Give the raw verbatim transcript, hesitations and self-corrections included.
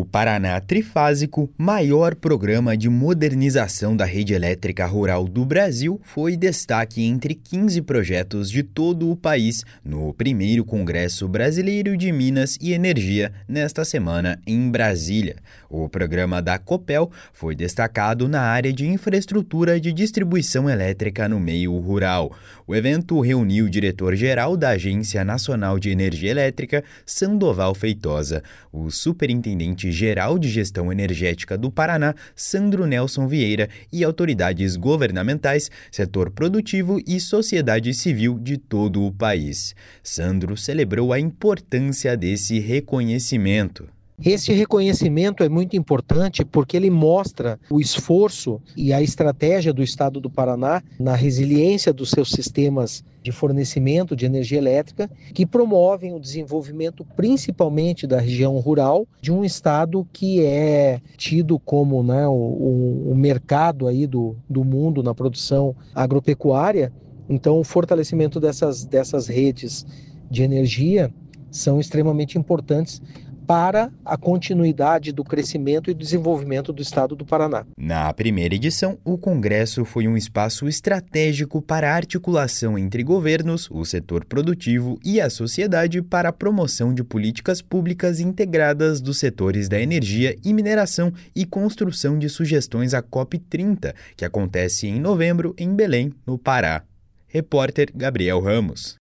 O Paraná Trifásico, maior programa de modernização da rede elétrica rural do Brasil, foi destaque entre quinze projetos de todo o país no primeiro Congresso Brasileiro de Minas e Energia, nesta semana em Brasília. O programa da Copel foi destacado na área de infraestrutura de distribuição elétrica no meio rural. O evento reuniu o diretor-geral da Agência Nacional de Energia Elétrica, Sandoval Feitosa, o superintendente geral de Gestão Energética do Paraná, Sandro Nelson Vieira, e autoridades governamentais, setor produtivo e sociedade civil de todo o país. Sandro celebrou a importância desse reconhecimento. Esse reconhecimento é muito importante porque ele mostra o esforço e a estratégia do Estado do Paraná na resiliência dos seus sistemas de fornecimento de energia elétrica, que promovem o desenvolvimento principalmente da região rural de um estado que é tido como, né, o, o mercado aí do, do mundo na produção agropecuária. Então, o fortalecimento dessas, dessas redes de energia são extremamente importantes para a continuidade do crescimento e desenvolvimento do estado do Paraná. Na primeira edição, o Congresso foi um espaço estratégico para a articulação entre governos, o setor produtivo e a sociedade para a promoção de políticas públicas integradas dos setores da energia e mineração e construção de sugestões à COP trinta, que acontece em novembro em Belém, no Pará. Repórter Gabriel Ramos.